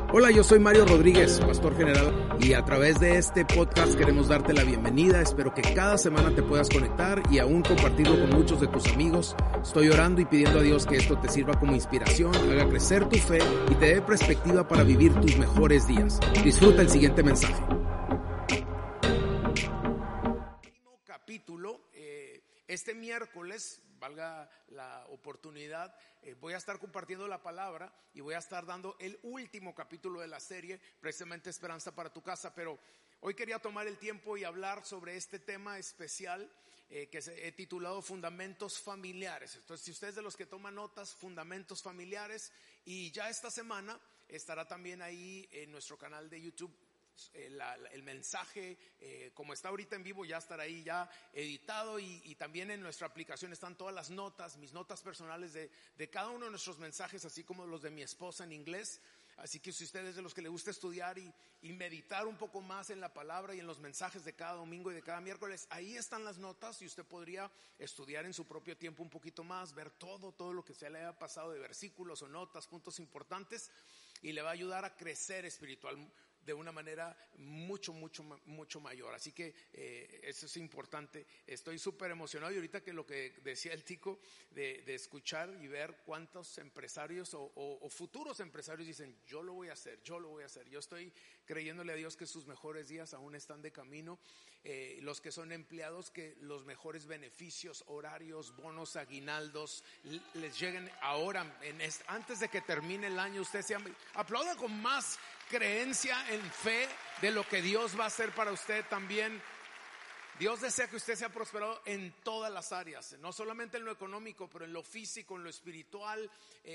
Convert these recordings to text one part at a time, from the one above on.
Hola, yo soy Mario Rodríguez, pastor general, y a través de este podcast queremos darte la bienvenida. Espero que cada semana te puedas conectar y aún compartirlo con muchos de tus amigos. Estoy orando y pidiendo a Dios que esto te sirva como inspiración, haga crecer tu fe y te dé perspectiva para vivir tus mejores días. Disfruta el siguiente mensaje. Capítulo, este miércoles, valga la oportunidad, voy a estar compartiendo la palabra y voy a estar dando el último capítulo de la serie, precisamente Esperanza para tu casa. Pero hoy quería tomar el tiempo y hablar sobre este tema especial que he titulado Fundamentos Familiares. Entonces, si ustedes de los que toman notas, Fundamentos Familiares, y ya esta semana estará también ahí en nuestro canal de YouTube el mensaje, como está ahorita en vivo, ya estará ahí ya editado, y también en nuestra aplicación están todas las notas, mis notas personales de cada uno de nuestros mensajes, así como los de mi esposa en inglés. Así que si ustedes de los que le gusta estudiar y meditar un poco más en la palabra y en los mensajes de cada domingo y de cada miércoles, ahí están las notas y usted podría estudiar en su propio tiempo un poquito más, ver todo lo que se le haya pasado de versículos o notas, puntos importantes, y le va a ayudar a crecer espiritual de una manera mucho mayor. Así que eso es importante. Estoy súper emocionado, y ahorita que lo que decía el Tico de escuchar y ver cuántos empresarios o futuros empresarios dicen: yo lo voy a hacer. Yo estoy creyéndole a Dios que sus mejores días aún están de camino. Los que son empleados, que los mejores beneficios, horarios, bonos, aguinaldos les lleguen ahora, antes de que termine el año. Usted aplauda con más creencia, en fe de lo que Dios va a hacer para usted también. Dios desea que usted sea prosperado en todas las áreas, no solamente en lo económico, pero en lo físico, en lo espiritual,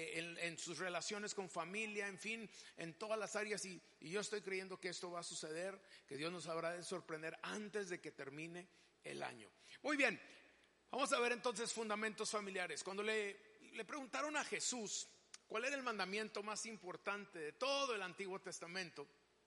en sus relaciones con familia, en fin, en todas las áreas. Y yo estoy creyendo que esto va a suceder, que Dios nos habrá de sorprender antes de que termine el año. Muy bien, vamos a ver entonces fundamentos familiares. Cuando le preguntaron a Jesús cuál era el mandamiento más importante de todo el Antiguo Testamento,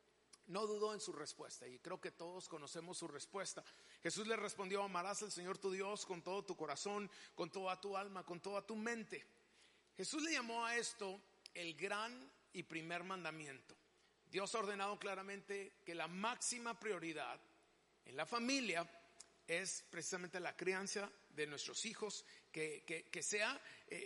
no dudó en su respuesta, y creo que todos conocemos su respuesta. Jesús le respondió: amarás al Señor tu Dios con todo tu corazón, con toda tu alma, con toda tu mente. Jesús le llamó a esto el gran y primer mandamiento. Dios ha ordenado claramente que la máxima prioridad en la familia es precisamente la crianza de nuestros hijos, que sea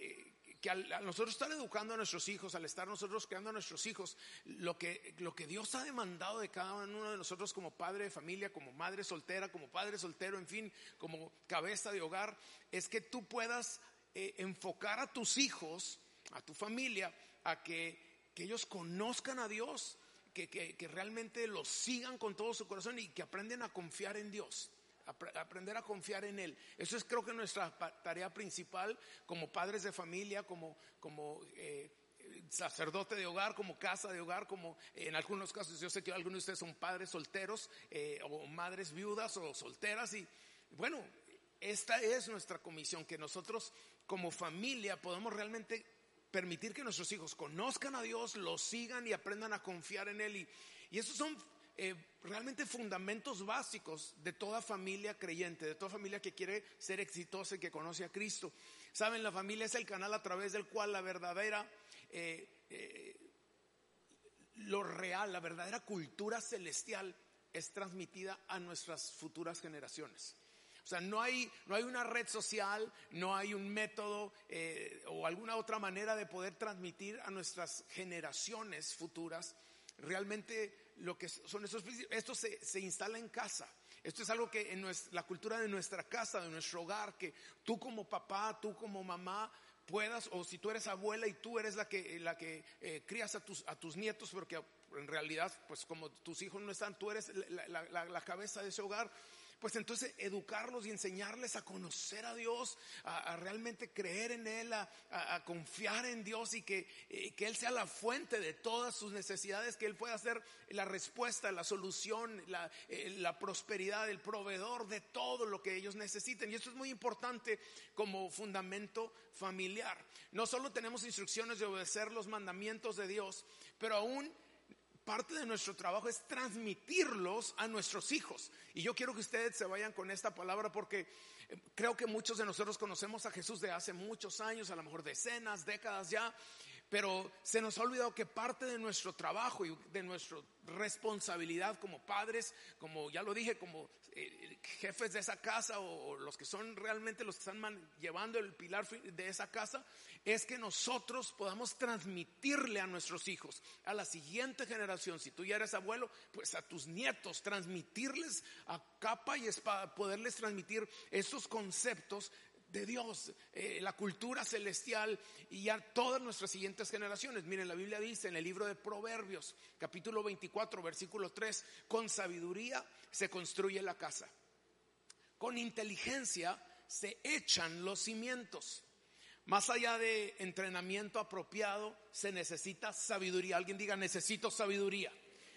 que al nosotros estar educando a nuestros hijos, al estar nosotros creando a nuestros hijos, lo que Dios ha demandado de cada uno de nosotros como padre de familia, como madre soltera, como padre soltero, en fin, como cabeza de hogar, es que tú puedas enfocar a tus hijos, a tu familia, a que ellos conozcan a Dios, que realmente los sigan con todo su corazón y que aprenden a confiar en Dios. Aprender a confiar en Él. Eso es, creo que, nuestra tarea principal como padres de familia, como sacerdote de hogar, como casa de hogar, como en algunos casos yo sé que algunos de ustedes son padres solteros o madres viudas o solteras, y bueno, esta es nuestra comisión, que nosotros como familia podamos realmente permitir que nuestros hijos conozcan a Dios, lo sigan y aprendan a confiar en Él, y esos son realmente fundamentos básicos de toda familia creyente, de toda familia que quiere ser exitosa y que conoce a Cristo. Saben, la familia es el canal a través del cual la verdadera lo real, la verdadera cultura celestial es transmitida a nuestras futuras generaciones. O sea, no hay una red social, no hay un método o alguna otra manera de poder transmitir a nuestras generaciones futuras realmente lo que son esos principios. Esto se instala en casa. Esto es algo que en la cultura de nuestra casa, de nuestro hogar, que tú como papá, tú como mamá puedas, o si tú eres abuela y tú eres la que crías a tus nietos, porque en realidad, pues como tus hijos no están, tú eres la cabeza de ese hogar. Pues entonces educarlos y enseñarles a conocer a Dios, a realmente creer en Él, a confiar en Dios, y que Él sea la fuente de todas sus necesidades, que Él pueda ser la respuesta, la solución, la prosperidad, el proveedor de todo lo que ellos necesiten. Y esto es muy importante como fundamento familiar. No solo tenemos instrucciones de obedecer los mandamientos de Dios, pero aún parte de nuestro trabajo es transmitirlos a nuestros hijos. Y yo quiero que ustedes se vayan con esta palabra, porque creo que muchos de nosotros conocemos a Jesús de hace muchos años, a lo mejor decenas, décadas ya, Pero se nos ha olvidado que parte de nuestro trabajo y de nuestra responsabilidad como padres, como ya lo dije, como jefes de esa casa o los que son realmente los que están llevando el pilar de esa casa, es que nosotros podamos transmitirle a nuestros hijos, a la siguiente generación, si tú ya eres abuelo, pues a tus nietos, transmitirles a capa y espada, poderles transmitir esos conceptos de Dios, la cultura celestial y a todas nuestras siguientes generaciones. Miren, la Biblia dice en el libro de Proverbios, capítulo 24, versículo 3, con sabiduría se construye la casa, con inteligencia se echan los cimientos. Más allá de entrenamiento apropiado, se necesita sabiduría. Alguien diga, necesito sabiduría.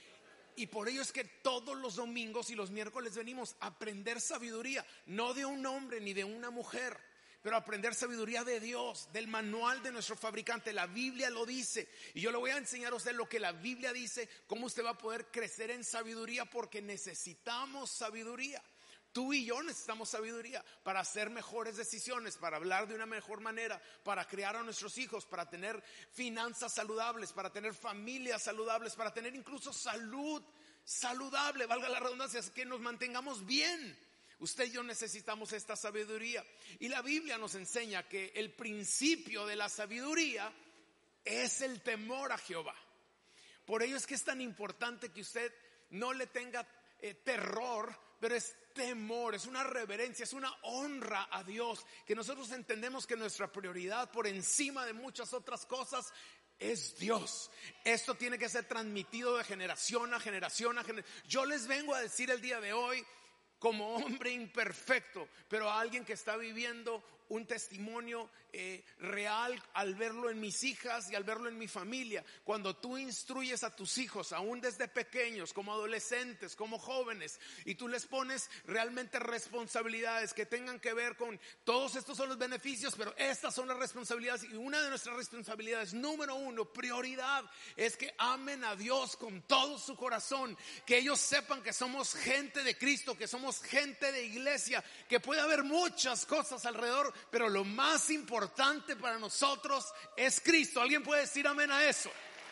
Y por ello es que todos los domingos y los miércoles venimos a aprender sabiduría, no de un hombre ni de una mujer, pero aprender sabiduría de Dios, del manual de nuestro fabricante. La Biblia lo dice, y yo le voy a enseñar a usted lo que la Biblia dice, cómo usted va a poder crecer en sabiduría, porque necesitamos sabiduría. Tú y yo necesitamos sabiduría para hacer mejores decisiones, para hablar de una mejor manera, para criar a nuestros hijos, para tener finanzas saludables, para tener familias saludables, para tener incluso salud saludable, valga la redundancia, que nos mantengamos bien. Usted y yo necesitamos esta sabiduría. Y la Biblia nos enseña que el principio de la sabiduría es el temor a Jehová. Por ello es que es tan importante que usted no le tenga terror, pero es temor, es una reverencia, es una honra a Dios, que nosotros entendemos que nuestra prioridad por encima de muchas otras cosas es Dios. Esto tiene que ser transmitido de generación a generación a generación. Yo les vengo a decir el día de hoy, como hombre imperfecto, pero a alguien que está viviendo un testimonio real al verlo en mis hijas y al verlo en mi familia. Cuando tú instruyes a tus hijos, aún desde pequeños, como adolescentes, como jóvenes, y tú les pones realmente responsabilidades que tengan que ver con todos estos son los beneficios, pero estas son las responsabilidades. Y una de nuestras responsabilidades, número uno, prioridad, es que amen a Dios con todo su corazón, que ellos sepan que somos gente de Cristo, que somos gente de iglesia, que puede haber muchas cosas alrededor, pero lo más importante para nosotros es Cristo. ¿Alguien puede decir amén a eso?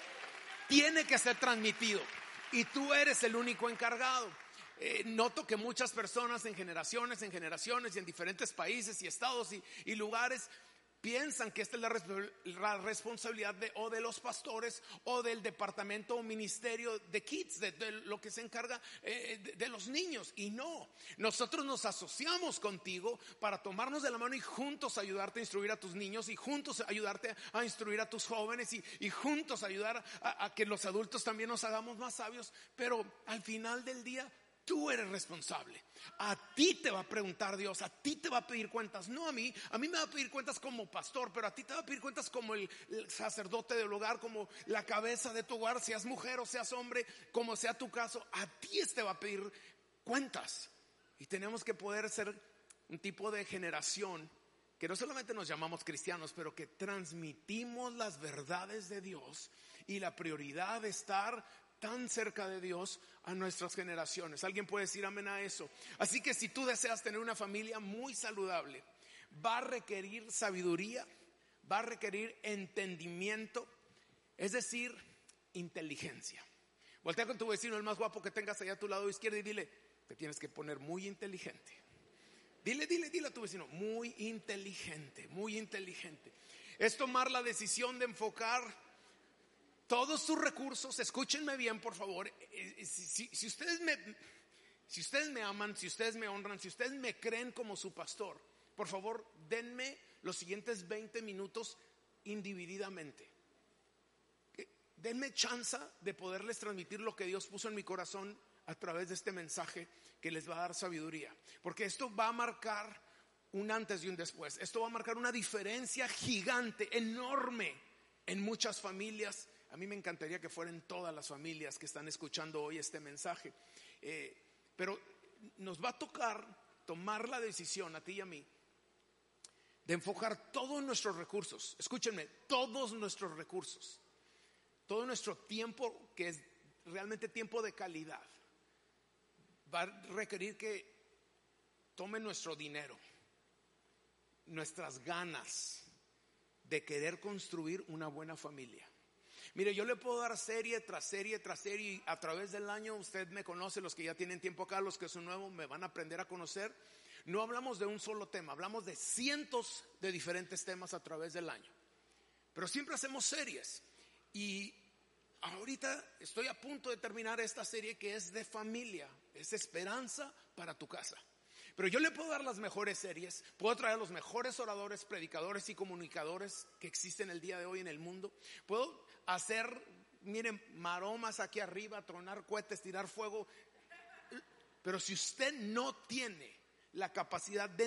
Tiene que ser transmitido y tú eres el único encargado. Noto que muchas personas en generaciones y en diferentes países y estados y lugares piensan que esta es la responsabilidad de los pastores o del departamento o ministerio de kids, de lo que se encarga de los niños. Y no, nosotros nos asociamos contigo para tomarnos de la mano y juntos ayudarte a instruir a tus niños, y juntos ayudarte a instruir a tus jóvenes, y juntos ayudar a que los adultos también nos hagamos más sabios. Pero al final del día, tú eres responsable. A ti te va a preguntar Dios, a ti te va a pedir cuentas, no a mí me va a pedir cuentas como pastor, pero a ti te va a pedir cuentas como el sacerdote del hogar, como la cabeza de tu hogar, seas mujer o seas hombre, como sea tu caso, a ti te va a pedir cuentas. Y tenemos que poder ser un tipo de generación que no solamente nos llamamos cristianos, pero que transmitimos las verdades de Dios y la prioridad de estar tan cerca de Dios a nuestras generaciones. ¿Alguien puede decir amén a eso? Así que si tú deseas tener una familia muy saludable, va a requerir sabiduría, va a requerir entendimiento, es decir, inteligencia. Voltea con tu vecino, el más guapo que tengas allá a tu lado izquierdo, y dile, te tienes que poner muy inteligente. Dile a tu vecino, muy inteligente, muy inteligente. Es tomar la decisión de enfocar todos sus recursos. Escúchenme bien, por favor. Si ustedes me aman, si ustedes me honran, si ustedes me creen como su pastor, por favor, denme los siguientes 20 minutos individidamente. Denme chance de poderles transmitir lo que Dios puso en mi corazón a través de este mensaje que les va a dar sabiduría. Porque esto va a marcar un antes y un después. Esto va a marcar una diferencia gigante, enorme en muchas familias. A mí me encantaría que fueran todas las familias que están escuchando hoy este mensaje. Pero nos va a tocar tomar la decisión, a ti y a mí, de enfocar todos nuestros recursos. Escúchenme, todos nuestros recursos, todo nuestro tiempo, que es realmente tiempo de calidad, va a requerir que tome nuestro dinero, nuestras ganas, de querer construir una buena familia. Mire, yo le puedo dar serie tras serie tras serie y a través del año, usted me conoce, los que ya tienen tiempo acá, los que son nuevos me van a aprender a conocer. No hablamos de un solo tema, hablamos de cientos de diferentes temas a través del año. Pero siempre hacemos series. Y ahorita estoy a punto de terminar esta serie que es de familia, es esperanza para tu casa. Pero yo le puedo dar las mejores series, puedo traer los mejores oradores, predicadores y comunicadores que existen el día de hoy en el mundo. Puedo hacer, miren, maromas aquí arriba, tronar cohetes, tirar fuego. Pero si usted no tiene la capacidad de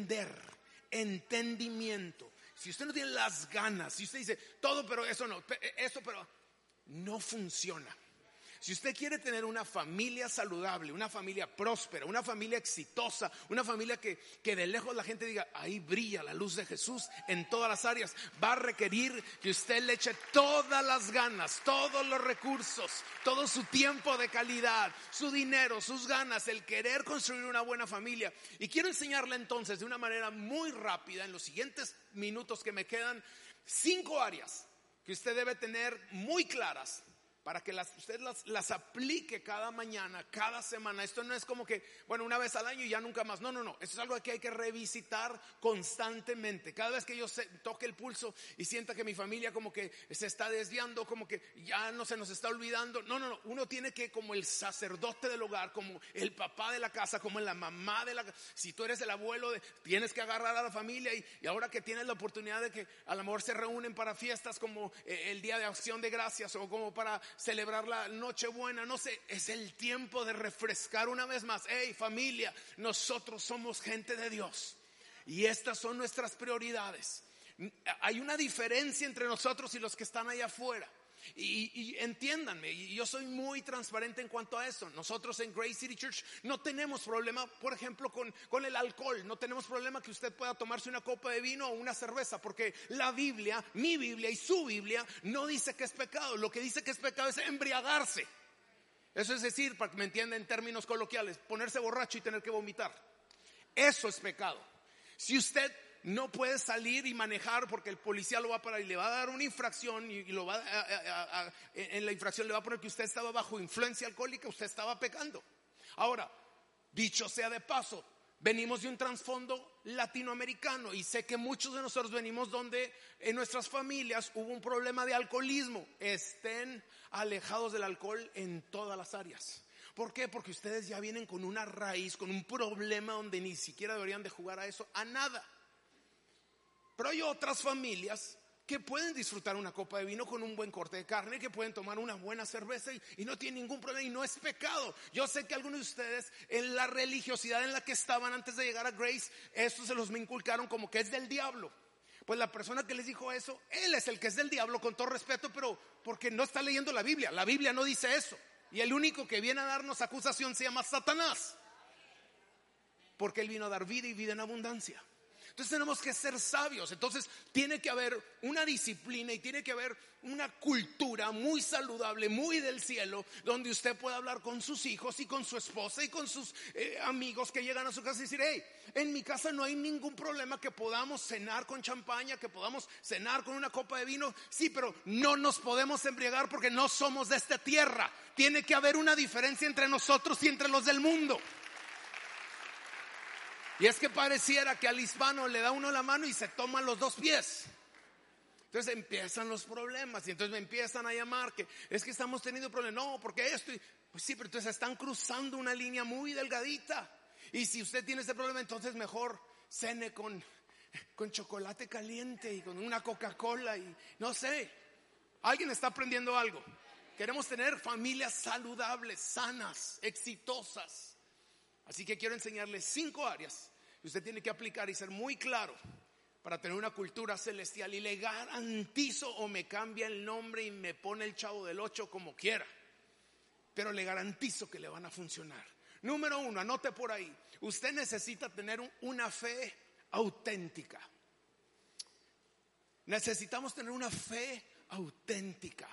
entendimiento, si usted no tiene las ganas, si usted dice todo pero eso no, eso pero no funciona. Si usted quiere tener una familia saludable, una familia próspera, una familia exitosa, una familia que de lejos la gente diga, ahí brilla la luz de Jesús en todas las áreas, va a requerir que usted le eche todas las ganas, todos los recursos, todo su tiempo de calidad, su dinero, sus ganas, el querer construir una buena familia. Y quiero enseñarle entonces de una manera muy rápida, en los siguientes minutos que me quedan, 5 áreas que usted debe tener muy claras para que usted las aplique cada mañana, cada semana. Esto no es como que, bueno, una vez al año y ya nunca más. No. Esto es algo que hay que revisitar constantemente. Cada vez que yo toque el pulso y sienta que mi familia como que se está desviando, como que ya no se nos está olvidando. No. Uno tiene que, como el sacerdote del hogar, como el papá de la casa, como la mamá de la casa. Si tú eres el abuelo, tienes que agarrar a la familia y ahora que tienes la oportunidad de que a lo mejor se reúnen para fiestas como el Día de Acción de Gracias o como para celebrar la Nochebuena, no sé, es el tiempo de refrescar una vez más. Hey, familia, nosotros somos gente de Dios y estas son nuestras prioridades. Hay una diferencia entre nosotros y los que están allá afuera. Y entiéndanme, y yo soy muy transparente en cuanto a eso. Nosotros en Grace City Church no tenemos problema, por ejemplo, con el alcohol. No tenemos problema que usted pueda tomarse una copa de vino o una cerveza, porque la Biblia, mi Biblia y su Biblia no dice que es pecado. Lo que dice que es pecado es embriagarse. Eso es decir, para que me entienda en términos coloquiales, ponerse borracho y tener que vomitar. Eso es pecado. Si usted no puede salir y manejar porque el policía lo va a parar y le va a dar una infracción y lo va en la infracción le va a poner que usted estaba bajo influencia alcohólica, usted estaba pecando. Ahora, dicho sea de paso, venimos de un trasfondo latinoamericano y sé que muchos de nosotros venimos donde en nuestras familias hubo un problema de alcoholismo. Estén alejados del alcohol en todas las áreas. ¿Por qué? Porque ustedes ya vienen con una raíz, con un problema donde ni siquiera deberían de jugar a eso, a nada. Pero hay otras familias que pueden disfrutar una copa de vino con un buen corte de carne, que pueden tomar una buena cerveza y no tienen ningún problema y no es pecado. Yo sé que algunos de ustedes en la religiosidad en la que estaban antes de llegar a Grace, esto se los me inculcaron como que es del diablo. Pues la persona que les dijo eso, él es el que es del diablo, con todo respeto, pero porque no está leyendo la Biblia. La Biblia no dice eso. Y el único que viene a darnos acusación se llama Satanás, porque él vino a dar vida y vida en abundancia. Entonces tenemos que ser sabios. Entonces tiene que haber una disciplina y tiene que haber una cultura muy saludable, muy del cielo, donde usted pueda hablar con sus hijos y con su esposa y con sus amigos que llegan a su casa y decir, hey, en mi casa no hay ningún problema, que podamos cenar con champaña, que podamos cenar con una copa de vino. Sí, pero no nos podemos embriagar porque no somos de esta tierra. Tiene que haber una diferencia entre nosotros y entre los del mundo. Y es que pareciera que al hispano le da uno la mano y se toman los 2 pies. Entonces empiezan los problemas y entonces me empiezan a llamar que es que estamos teniendo problemas. No, porque esto. Pues sí, pero entonces están cruzando una línea muy delgadita. Y si usted tiene este problema, entonces mejor cene con chocolate caliente y con una Coca-Cola y no sé. Alguien está aprendiendo algo. Queremos tener familias saludables, sanas, exitosas. Así que quiero enseñarles 5 áreas que usted tiene que aplicar y ser muy claro para tener una cultura celestial. Y le garantizo, o me cambia el nombre y me pone el Chavo del 8 como quiera, pero le garantizo que le van a funcionar. Número 1, anote por ahí. Usted necesita tener una fe auténtica. Necesitamos tener una fe auténtica.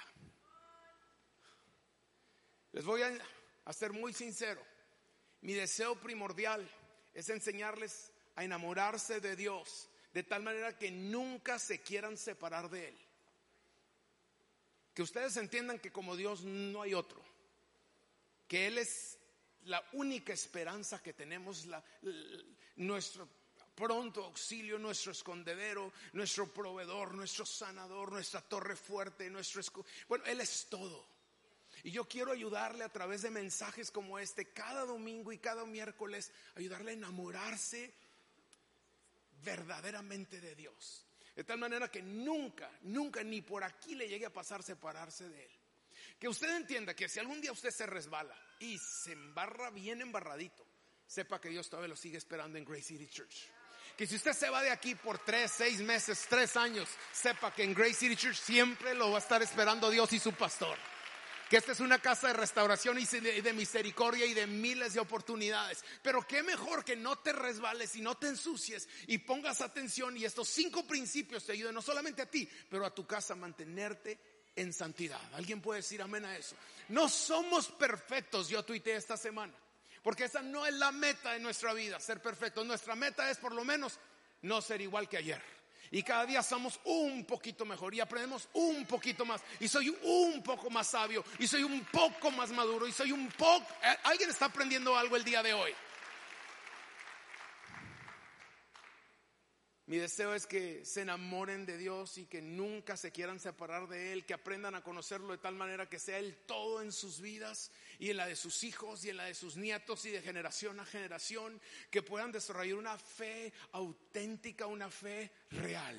Les voy a ser muy sincero. Mi deseo primordial es enseñarles a enamorarse de Dios de tal manera que nunca se quieran separar de Él. Que ustedes entiendan que como Dios no hay otro, que Él es la única esperanza que tenemos, nuestro pronto auxilio, nuestro escondedero, nuestro proveedor, nuestro sanador, nuestra torre fuerte, bueno, Él es todo. Y yo quiero ayudarle a través de mensajes como este, cada domingo y cada miércoles, ayudarle a enamorarse verdaderamente de Dios. De tal manera que nunca ni por aquí le llegue a pasar separarse de Él. Que usted entienda que si algún día usted se resbala y se embarra bien embarradito, sepa que Dios todavía lo sigue esperando en Grace City Church. Que si usted se va de aquí por 3, 6 meses, 3 años, sepa que en Grace City Church siempre lo va a estar esperando Dios y su pastor. Que esta es una casa de restauración y de misericordia y de miles de oportunidades. Pero qué mejor que no te resbales y no te ensucies y pongas atención, y estos 5 principios te ayuden no solamente a ti, pero a tu casa a mantenerte en santidad. ¿Alguien puede decir amén a eso? No somos perfectos, yo tuiteé esta semana, porque esa no es la meta de nuestra vida, ser perfectos. Nuestra meta es por lo menos no ser igual que ayer. Y cada día somos un poquito mejor y aprendemos un poquito más. Y soy un poco más sabio. Y soy un poco más maduro. Y soy un poco... ¿Alguien está aprendiendo algo el día de hoy? Mi deseo es que se enamoren de Dios y que nunca se quieran separar de Él, que aprendan a conocerlo de tal manera que sea el todo en sus vidas y en la de sus hijos y en la de sus nietos y de generación a generación, que puedan desarrollar una fe auténtica, una fe real.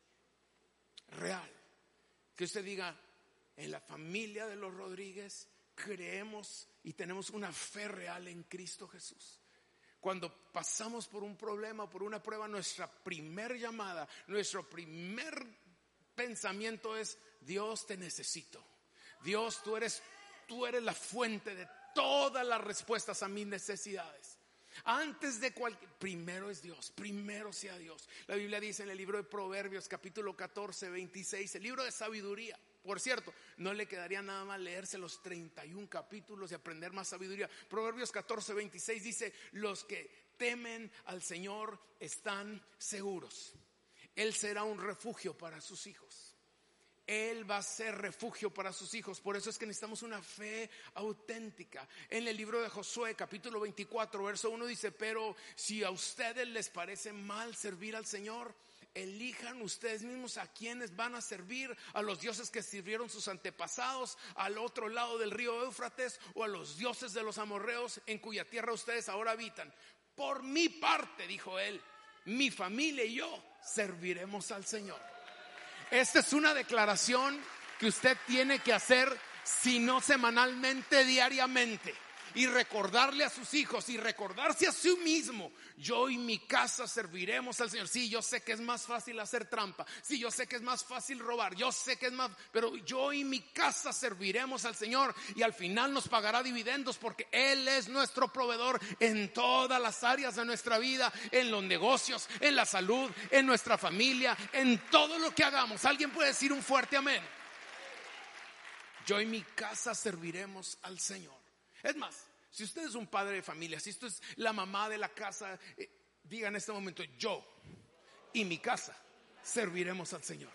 Que usted diga, en la familia de los Rodríguez creemos y tenemos una fe real en Cristo Jesús. Cuando pasamos por un problema, por una prueba, nuestra primer llamada, nuestro primer pensamiento es: Dios, te necesito. Dios, tú eres la fuente de todas las respuestas a mis necesidades. Antes de primero es Dios, primero sea Dios. La Biblia dice en el libro de Proverbios, capítulo 14, 26, el libro de sabiduría. Por cierto, no le quedaría nada más leerse los 31 capítulos y aprender más sabiduría. Proverbios 14, 26 dice: los que temen al Señor están seguros. Él será un refugio para sus hijos. Él va a ser refugio para sus hijos. Por eso es que necesitamos una fe auténtica. En el libro de Josué, capítulo 24, verso 1 dice: pero si a ustedes les parece mal servir al Señor, elijan ustedes mismos a quienes van a servir: a los dioses que sirvieron sus antepasados al otro lado del río Éufrates, o a los dioses de los amorreos en cuya tierra ustedes ahora habitan. Por mi parte, dijo él, mi familia y yo serviremos al Señor. Esta es una declaración que usted tiene que hacer, si no semanalmente, diariamente. Y recordarle a sus hijos y recordarse a sí mismo: yo y mi casa serviremos al Señor. Sí, yo sé que es más fácil hacer trampa. Sí, yo sé que es más fácil robar. Yo sé que es más, pero yo y mi casa serviremos al Señor. Y al final nos pagará dividendos, porque Él es nuestro proveedor en todas las áreas de nuestra vida, en los negocios, en la salud, en nuestra familia, en todo lo que hagamos. ¿Alguien puede decir un fuerte amén? Yo y mi casa serviremos al Señor. Es más, si usted es un padre de familia, si usted es la mamá de la casa, diga en este momento: yo y mi casa serviremos al Señor.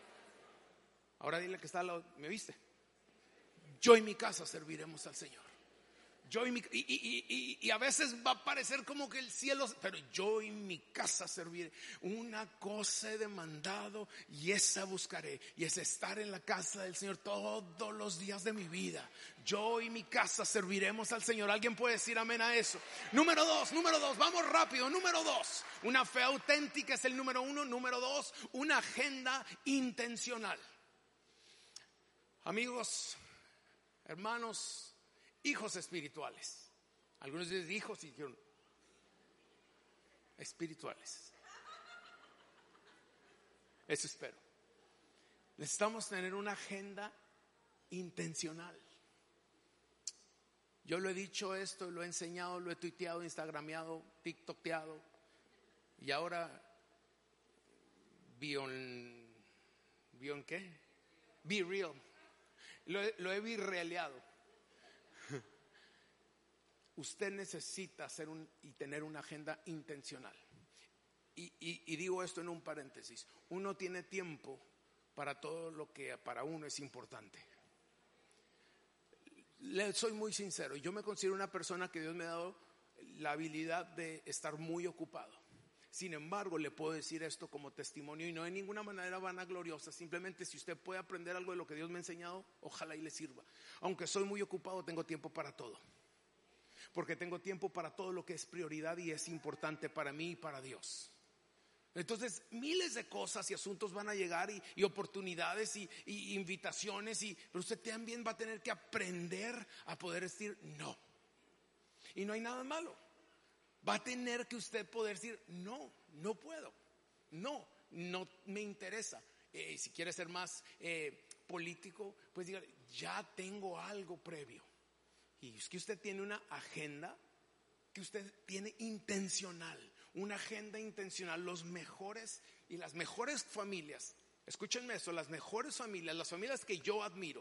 Ahora dile que está al lado: ¿me viste? Yo y mi casa serviremos al Señor. Yo y a veces va a parecer como que el cielo, pero yo y mi casa serviré. Una cosa he demandado y esa buscaré, y es estar en la casa del Señor todos los días de mi vida. Yo y mi casa serviremos al Señor. ¿Alguien puede decir amén a eso? Número dos, vamos rápido. Número 2, una fe auténtica es el número 1. Número 2, una agenda intencional. Amigos, hermanos, hijos espirituales. Algunos dicen hijos y dijeron espirituales. Eso espero. Necesitamos tener una agenda intencional. Yo lo he dicho esto, lo he enseñado, lo he tuiteado, instagrameado, tiktokeado, y ahora ¿Beyond qué? Be real. Lo he virrealeado. Usted necesita hacer y tener una agenda intencional. y digo esto en un paréntesis, uno tiene tiempo para todo lo que para uno es importante. Soy muy sincero, yo me considero una persona que Dios me ha dado la habilidad de estar muy ocupado. Sin embargo, le puedo decir esto como testimonio y no de ninguna manera vanagloriosa. Simplemente si usted puede aprender algo de lo que Dios me ha enseñado, ojalá y le sirva. Aunque soy muy ocupado, tengo tiempo para todo. Porque tengo tiempo para todo lo que es prioridad y es importante para mí y para Dios. Entonces miles de cosas y asuntos van a llegar y oportunidades y invitaciones, pero usted también va a tener que aprender a poder decir no. Y no hay nada malo. Va a tener que usted poder decir no, no puedo, no me interesa. Si quiere ser más político, pues diga, ya tengo algo previo. Y es que usted tiene una agenda que usted tiene intencional, una agenda intencional. Los mejores y las mejores familias, escúchenme eso, las mejores familias, las familias que yo admiro,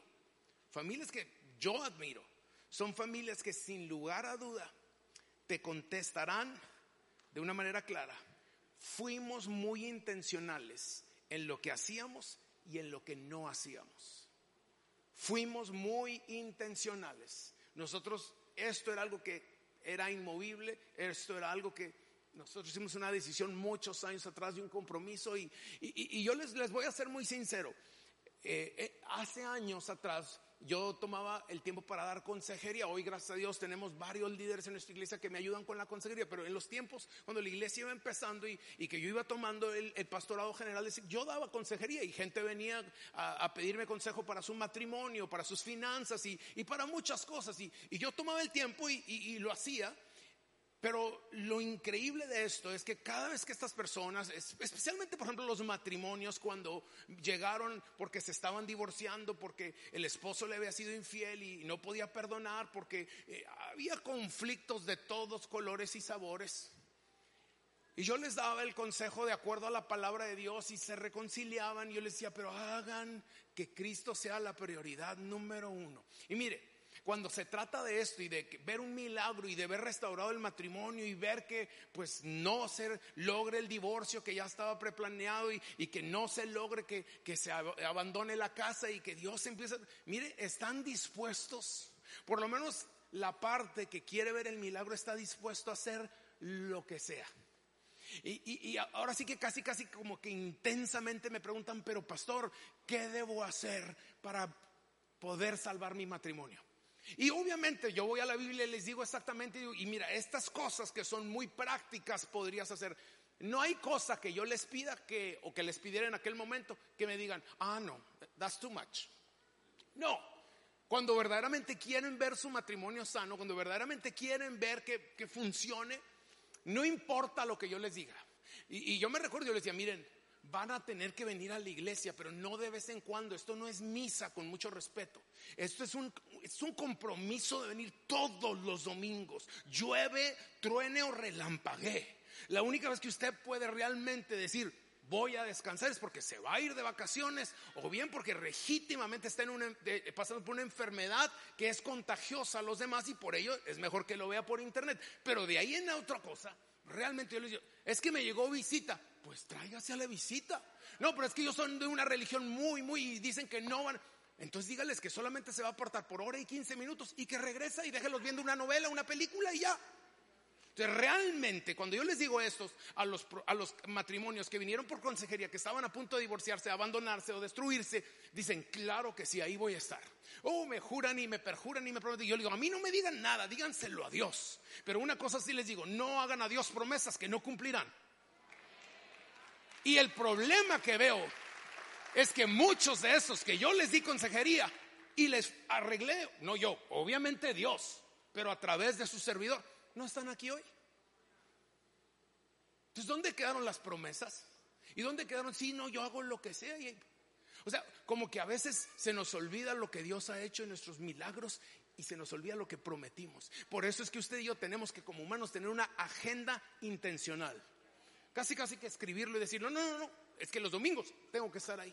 son familias que sin lugar a duda te contestarán de una manera clara. Fuimos muy intencionales en lo que hacíamos y en lo que no hacíamos. Fuimos muy intencionales. Nosotros, esto era algo que era inmovible, esto era algo que nosotros hicimos una decisión muchos años atrás de un compromiso y yo les voy a ser muy sincero. Hace años atrás yo tomaba el tiempo para dar consejería. Hoy, gracias a Dios, tenemos varios líderes en nuestra iglesia que me ayudan con la consejería. Pero en los tiempos cuando la iglesia iba empezando y que yo iba tomando el pastorado general, yo daba consejería y gente venía a pedirme consejo para su matrimonio, para sus finanzas y para muchas cosas. Y yo tomaba el tiempo y lo hacía. Pero lo increíble de esto es que cada vez que estas personas, especialmente por ejemplo los matrimonios, cuando llegaron porque se estaban divorciando, porque el esposo le había sido infiel y no podía perdonar, porque había conflictos de todos colores y sabores, y yo les daba el consejo de acuerdo a la palabra de Dios y se reconciliaban, y yo les decía, pero hagan que Cristo sea la prioridad número uno. Y mire, cuando se trata de esto y de ver un milagro y de ver restaurado el matrimonio y ver que pues no se logre el divorcio que ya estaba preplaneado y que no se logre que se abandone la casa y que Dios empiece, mire, están dispuestos, por lo menos la parte que quiere ver el milagro está dispuesto a hacer lo que sea. Y ahora sí que casi como que intensamente me preguntan, pero pastor, ¿qué debo hacer para poder salvar mi matrimonio? Y obviamente yo voy a la Biblia y les digo exactamente, y mira, estas cosas que son muy prácticas podrías hacer. No hay cosa que yo les pida o que les pidiera en aquel momento que me digan, no, that's too much. No, cuando verdaderamente quieren ver su matrimonio sano, cuando verdaderamente quieren ver que funcione, no importa lo que yo les diga. Y yo me recuerdo, yo les decía, miren, van a tener que venir a la iglesia, pero no de vez en cuando. Esto no es misa, con mucho respeto. Esto es un compromiso de venir todos los domingos, llueve, truene o relampaguee. La única vez que usted puede realmente decir voy a descansar es porque se va a ir de vacaciones, o bien porque legítimamente está pasando por una enfermedad que es contagiosa a los demás y por ello es mejor que lo vea por internet. Pero de ahí en otra cosa, realmente yo les digo, es que me llegó visita. Pues tráigase a la visita. No, pero es que ellos son de una religión muy, dicen que no van. Entonces dígales que solamente se va a apartar por hora y 15 minutos y que regresa y déjelos viendo una novela, una película y ya. Entonces realmente cuando yo les digo estos a los matrimonios que vinieron por consejería, que estaban a punto de divorciarse, abandonarse o destruirse, dicen, claro que sí, ahí voy a estar. Me juran y me perjuran y me prometen. Yo les digo, a mí no me digan nada, díganselo a Dios. Pero una cosa sí les digo, no hagan a Dios promesas que no cumplirán. Y el problema que veo es que muchos de esos que yo les di consejería y les arreglé, no yo, obviamente Dios, pero a través de su servidor, no están aquí hoy. Entonces, ¿dónde quedaron las promesas? ¿Y dónde quedaron? Sí, no, yo hago lo que sea. O sea, como que a veces se nos olvida lo que Dios ha hecho en nuestros milagros y se nos olvida lo que prometimos. Por eso es que usted y yo tenemos que como humanos tener una agenda intencional. Casi que escribirlo y decir, no, es que los domingos tengo que estar ahí.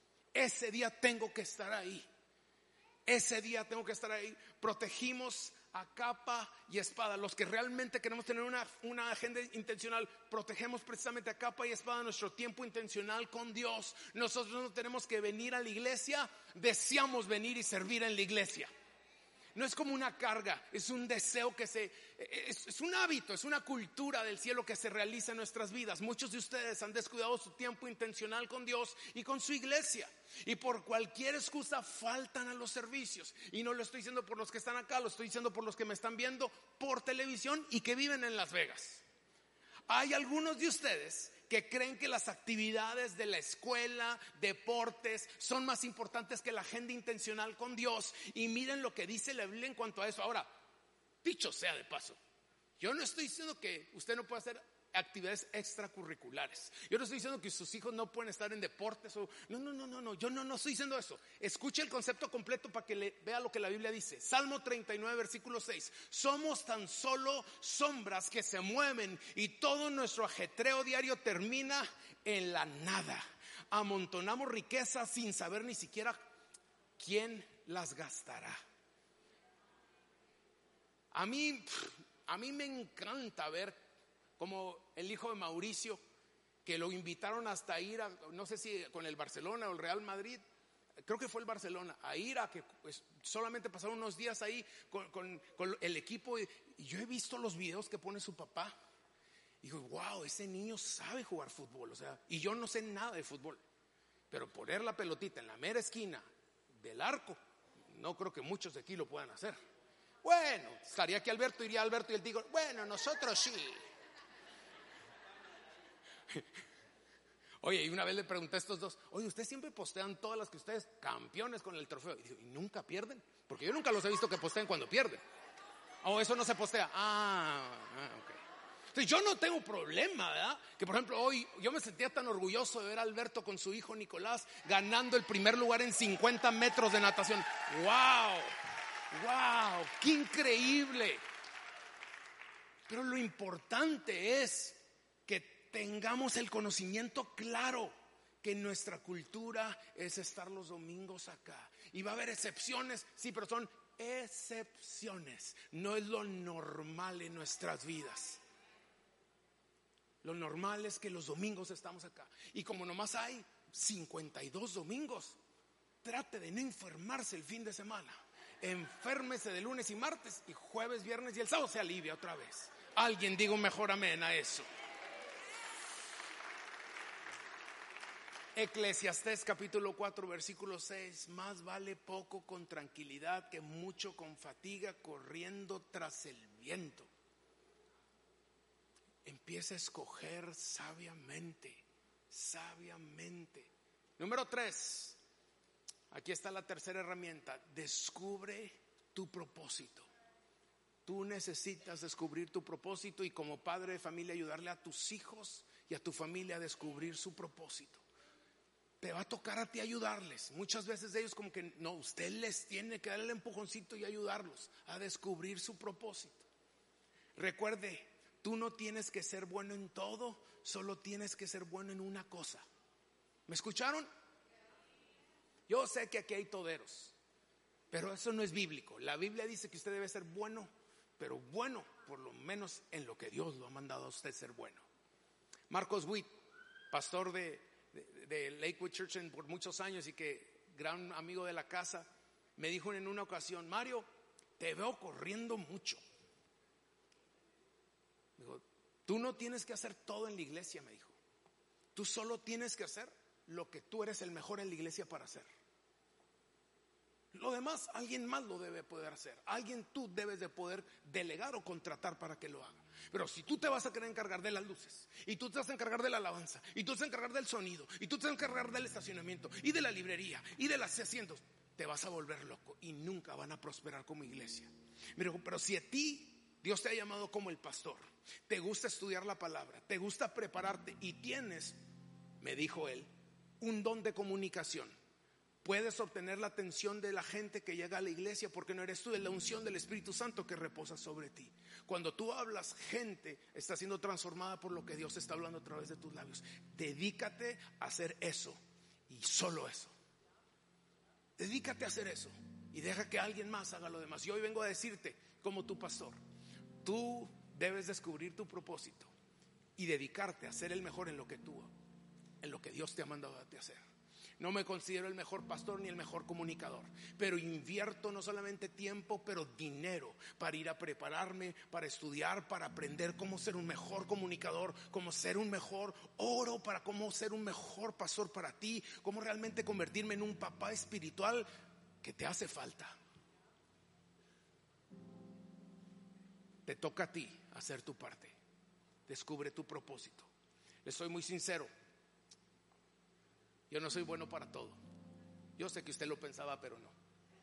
Ese día tengo que estar ahí. Ese día tengo que estar ahí. Protegimos a capa y espada. Los que realmente queremos tener una agenda intencional, protegemos precisamente a capa y espada nuestro tiempo intencional con Dios. Nosotros no tenemos que venir a la iglesia, deseamos venir y servir en la iglesia. No es como una carga, es un deseo es un hábito, es una cultura del cielo que se realiza en nuestras vidas. Muchos de ustedes han descuidado su tiempo intencional con Dios y con su iglesia, y por cualquier excusa faltan a los servicios. Y no lo estoy diciendo por los que están acá, lo estoy diciendo por los que me están viendo por televisión y que viven en Las Vegas. Hay algunos de ustedes que creen que las actividades de la escuela, deportes, son más importantes que la agenda intencional con Dios. Y miren lo que dice la Biblia en cuanto a eso. Ahora, dicho sea de paso, yo no estoy diciendo que usted no pueda hacer actividades extracurriculares. Yo no estoy diciendo que sus hijos no pueden estar en deportes no, yo no estoy diciendo eso. Escuche el concepto completo para que vea lo que la Biblia dice. Salmo 39 versículo 6. Somos tan solo sombras que se mueven y todo nuestro ajetreo diario termina en la nada. Amontonamos riquezas sin saber ni siquiera quién las gastará. A mí me encanta ver como el hijo de Mauricio, que lo invitaron hasta ir a, no sé si con el Barcelona o el Real Madrid, creo que fue el Barcelona, a ir a que pues, solamente pasaron unos días ahí con el equipo. Y yo he visto los videos que pone su papá y digo, wow, ese niño sabe jugar fútbol. O sea, y yo no sé nada de fútbol, pero poner la pelotita en la mera esquina del arco, no creo que muchos de aquí lo puedan hacer. Bueno, estaría aquí Alberto, iría Alberto y él digo, bueno, nosotros sí. Oye, y una vez le pregunté a estos dos, oye, ustedes siempre postean todas las que ustedes campeones con el trofeo. Y digo, ¿y nunca pierden? Porque yo nunca los he visto que posteen cuando pierden. O eso no se postea. Ok. Entonces yo no tengo problema, ¿verdad? Que por ejemplo hoy yo me sentía tan orgulloso de ver a Alberto con su hijo Nicolás ganando el primer lugar en 50 metros de natación. ¡Wow! ¡Qué increíble! Pero lo importante es que tengamos el conocimiento claro que nuestra cultura es estar los domingos acá. Y va a haber excepciones, sí, pero son excepciones. No es lo normal en nuestras vidas. Lo normal es que los domingos estamos acá. Y como nomás hay 52 domingos, trate de no enfermarse el fin de semana. Enférmese de lunes y martes, y jueves, viernes y el sábado se alivia otra vez. Alguien diga un mejor amén a eso. Eclesiastés capítulo 4 versículo 6. Más vale poco con tranquilidad que mucho con fatiga corriendo tras el viento. Empieza a escoger sabiamente. Número 3. Aquí está la tercera herramienta. Descubre tu propósito. Tú necesitas descubrir tu propósito, y como padre de familia ayudarle a tus hijos y a tu familia a descubrir su propósito. Te va a tocar a ti ayudarles. Muchas veces ellos como que no, usted les tiene que darle el empujoncito y ayudarlos a descubrir su propósito. Recuerde, tú no tienes que ser bueno en todo, solo tienes que ser bueno en una cosa. ¿Me escucharon? Yo sé que aquí hay toderos, pero eso no es bíblico. La Biblia dice que usted debe ser bueno, pero bueno por lo menos en lo que Dios lo ha mandado a usted ser bueno. Marcos Witt, pastor de Lakewood Church por muchos años y que gran amigo de la casa, me dijo en una ocasión, Mario, te veo corriendo mucho. Me dijo, tú no tienes que hacer todo en la iglesia, me dijo. Tú solo tienes que hacer lo que tú eres el mejor en la iglesia para hacer. Lo demás alguien más lo debe poder hacer. Alguien tú debes de poder delegar o contratar para que lo haga. Pero si tú te vas a querer encargar de las luces, y tú te vas a encargar de la alabanza, y tú te vas a encargar del sonido, y tú te vas a encargar del estacionamiento y de la librería y de las asientos, te vas a volver loco y nunca van a prosperar como iglesia. Pero si a ti Dios te ha llamado como el pastor, te gusta estudiar la palabra, te gusta prepararte y tienes, me dijo él, un don de comunicación, puedes obtener la atención de la gente que llega a la iglesia, porque no eres tú, es la unción del Espíritu Santo que reposa sobre ti. Cuando tú hablas, gente está siendo transformada por lo que Dios está hablando a través de tus labios. Dedícate a hacer eso y solo eso. Dedícate a hacer eso y deja que alguien más haga lo demás. Y hoy vengo a decirte, como tu pastor, tú debes descubrir tu propósito y dedicarte a ser el mejor en lo que Dios te ha mandado a ti hacer. No me considero el mejor pastor ni el mejor comunicador, pero invierto no solamente tiempo, pero dinero para ir a prepararme, para estudiar, para aprender cómo ser un mejor comunicador, cómo ser un mejor oro, para cómo ser un mejor pastor para ti, cómo realmente convertirme en un papá espiritual que te hace falta. Te toca a ti hacer tu parte. Descubre tu propósito. Les soy muy sincero. Yo no soy bueno para todo. Yo sé que usted lo pensaba, pero no.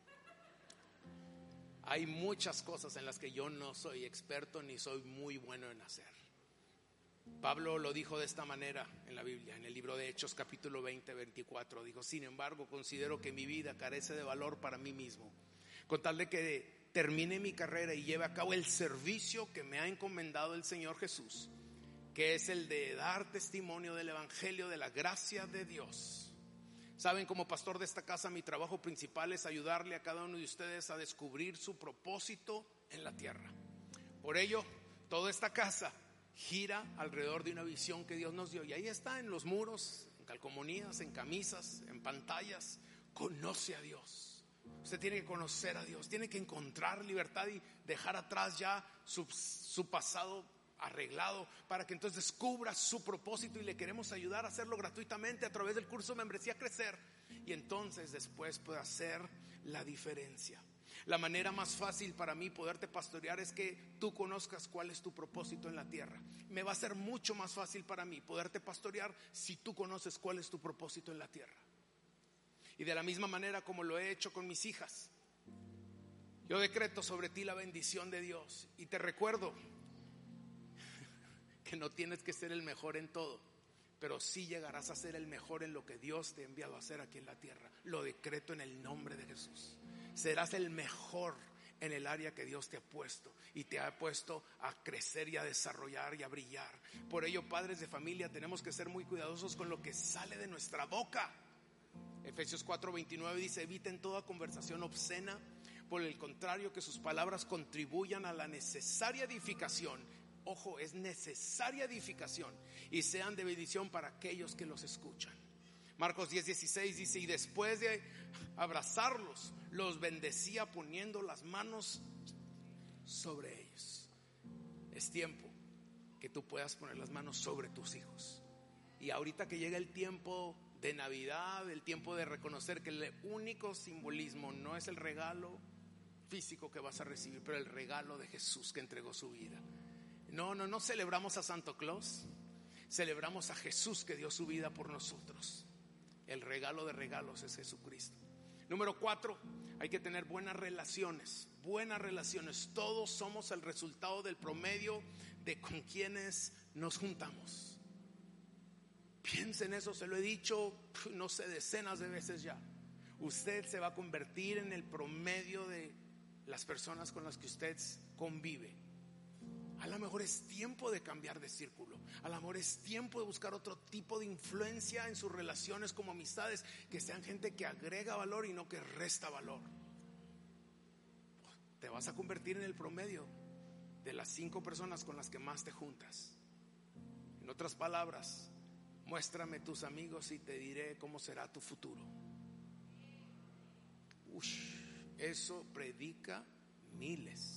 Hay muchas cosas en las que yo no soy experto ni soy muy bueno en hacer. Pablo lo dijo de esta manera en la Biblia, en el libro de Hechos capítulo 20, 24. Dijo: sin embargo, considero que mi vida carece de valor para mí mismo, con tal de que termine mi carrera y lleve a cabo el servicio que me ha encomendado el Señor Jesús, que es el de dar testimonio del evangelio de la gracia de Dios. Saben, como pastor de esta casa, mi trabajo principal es ayudarle a cada uno de ustedes a descubrir su propósito en la tierra. Por ello, toda esta casa gira alrededor de una visión que Dios nos dio, y ahí está en los muros, en calcomanías, en camisas, en pantallas. Conoce a Dios. Usted tiene que conocer a Dios, tiene que encontrar libertad y dejar atrás ya su pasado arreglado, para que entonces descubra su propósito, y le queremos ayudar a hacerlo gratuitamente a través del curso Membresía Crecer, y entonces después puede hacer la diferencia. La manera más fácil para mí poderte pastorear es que tú conozcas cuál es tu propósito en la tierra. Me va a ser mucho más fácil para mí poderte pastorear si tú conoces cuál es tu propósito en la tierra. Y de la misma manera como lo he hecho con mis hijas, yo decreto sobre ti la bendición de Dios, y te recuerdo que no tienes que ser el mejor en todo, pero sí llegarás a ser el mejor en lo que Dios te ha enviado a hacer aquí en la tierra. Lo decreto en el nombre de Jesús. Serás el mejor en el área que Dios te ha puesto, y te ha puesto a crecer y a desarrollar y a brillar. Por ello, padres de familia, tenemos que ser muy cuidadosos con lo que sale de nuestra boca. Efesios 4:29 dice: eviten toda conversación obscena, por el contrario, que sus palabras contribuyan a la necesaria edificación. Ojo, es necesaria edificación, y sean de bendición para aquellos que los escuchan. Marcos 10:16 dice: y después de abrazarlos, los bendecía poniendo las manos sobre ellos. Es tiempo que tú puedas poner las manos sobre tus hijos. Y ahorita que llega el tiempo de Navidad, el tiempo de reconocer que el único simbolismo no es el regalo físico que vas a recibir, pero el regalo de Jesús que entregó su vida. No celebramos a Santa Claus, celebramos a Jesús que dio su vida por nosotros. El regalo de regalos es Jesucristo. Número 4, hay que tener buenas relaciones. Buenas relaciones. Todos somos el resultado del promedio de con quienes nos juntamos. Piensa en eso, se lo he dicho, no sé, decenas de veces ya. Usted se va a convertir en el promedio de las personas con las que usted convive. A lo mejor es tiempo de cambiar de círculo. A lo mejor es tiempo de buscar otro tipo de influencia en sus relaciones, como amistades, que sean gente que agrega valor y no que resta valor. Te vas a convertir en el promedio de las 5 personas con las que más te juntas. En otras palabras, muéstrame tus amigos y te diré cómo será tu futuro. Eso predica miles.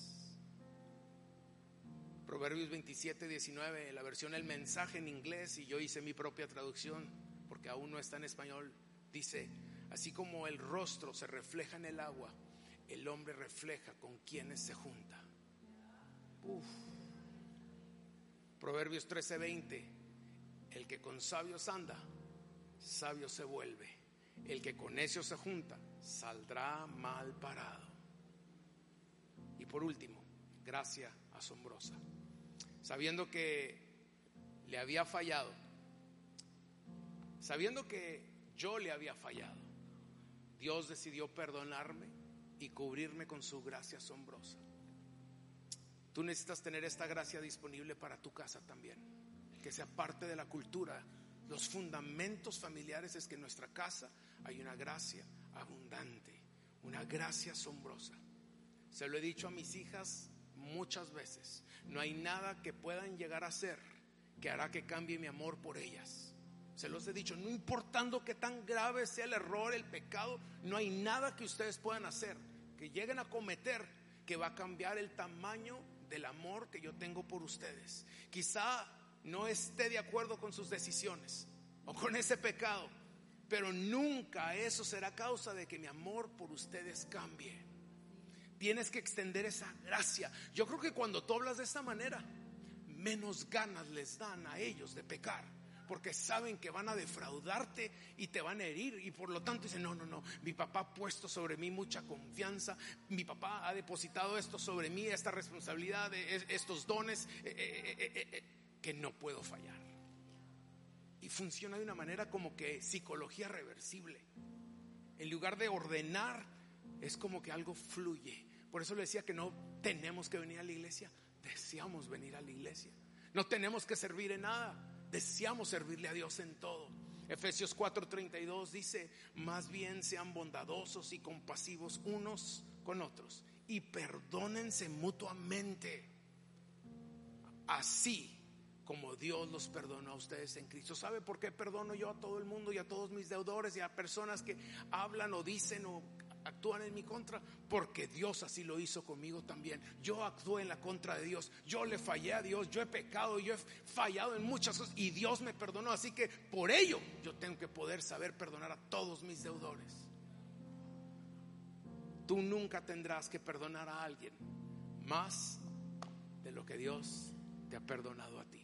Proverbios 27:19, la versión El Mensaje en inglés, y yo hice mi propia traducción porque aún no está en español, dice: así como el rostro se refleja en el agua, el hombre refleja con quienes se junta. Proverbios 13:20, el que con sabios anda, sabio se vuelve. El que con necios se junta, saldrá mal parado. Y por último, gracia asombrosa. Sabiendo que le había fallado, sabiendo que yo le había fallado, Dios decidió perdonarme y cubrirme con su gracia asombrosa. Tú necesitas tener esta gracia disponible para tu casa también, que sea parte de la cultura. Los fundamentos familiares es que en nuestra casa hay una gracia abundante, una gracia asombrosa. Se lo he dicho a mis hijas muchas veces, no hay nada que puedan llegar a hacer que hará que cambie mi amor por ellas. Se los he dicho, no importando qué tan grave sea el error, el pecado, no hay nada que ustedes puedan hacer, que lleguen a cometer, que va a cambiar el tamaño del amor que yo tengo por ustedes. Quizá no esté de acuerdo con sus decisiones o con ese pecado, pero nunca eso será causa de que mi amor por ustedes cambie. Tienes que extender esa gracia. Yo creo que cuando tú hablas de esta manera, menos ganas les dan a ellos de pecar, porque saben que van a defraudarte y te van a herir, y por lo tanto dicen, no, mi papá ha puesto sobre mí mucha confianza, mi papá ha depositado esto sobre mí, esta responsabilidad, estos dones, que no puedo fallar. Y funciona de una manera como que psicología reversible. En lugar de ordenar, es como que algo fluye. Por eso le decía que no tenemos que venir a la iglesia, deseamos venir a la iglesia. No tenemos que servir en nada, deseamos servirle a Dios en todo. Efesios 4:32 dice, más bien sean bondadosos y compasivos unos con otros y perdónense mutuamente, así como Dios los perdonó a ustedes en Cristo. ¿Sabe por qué perdono yo a todo el mundo y a todos mis deudores y a personas que hablan o dicen o actúan en mi contra? Porque Dios así lo hizo conmigo también. Yo actué en la contra de Dios, yo le fallé a Dios, yo he pecado, yo he fallado en muchas cosas y Dios me perdonó. Así que por ello yo tengo que poder saber perdonar a todos mis deudores. Tú nunca tendrás que perdonar a alguien más de lo que Dios te ha perdonado a ti.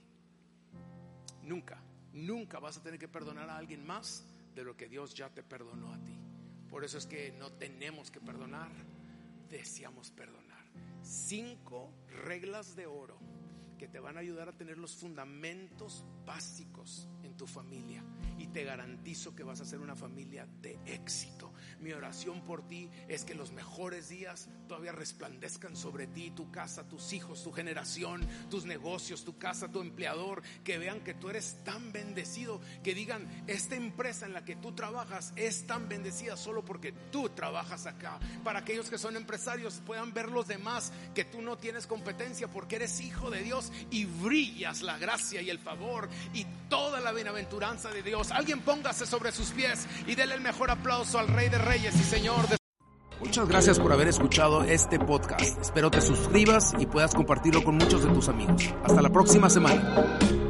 Nunca vas a tener que perdonar a alguien más de lo que Dios ya te perdonó a ti. Por eso es que no tenemos que perdonar, deseamos perdonar. 5 reglas de oro que te van a ayudar a tener los fundamentos básicos en tu familia, y te garantizo que vas a ser una familia de éxito. Mi oración por ti es que los mejores días todavía resplandezcan sobre ti, tu casa, tus hijos, tu generación, tus negocios, tu casa, tu empleador, que vean que tú eres tan bendecido, que digan, esta empresa en la que tú trabajas es tan bendecida solo porque tú trabajas acá. Para aquellos que son empresarios puedan ver los demás que tú no tienes competencia porque eres hijo de Dios y brillas la gracia y el favor y toda la bienaventuranza de Dios. Alguien póngase sobre sus pies y denle el mejor aplauso al Rey de Reyes y Señor de... Muchas gracias por haber escuchado este podcast. Espero te suscribas y puedas compartirlo con muchos de tus amigos. Hasta la próxima semana.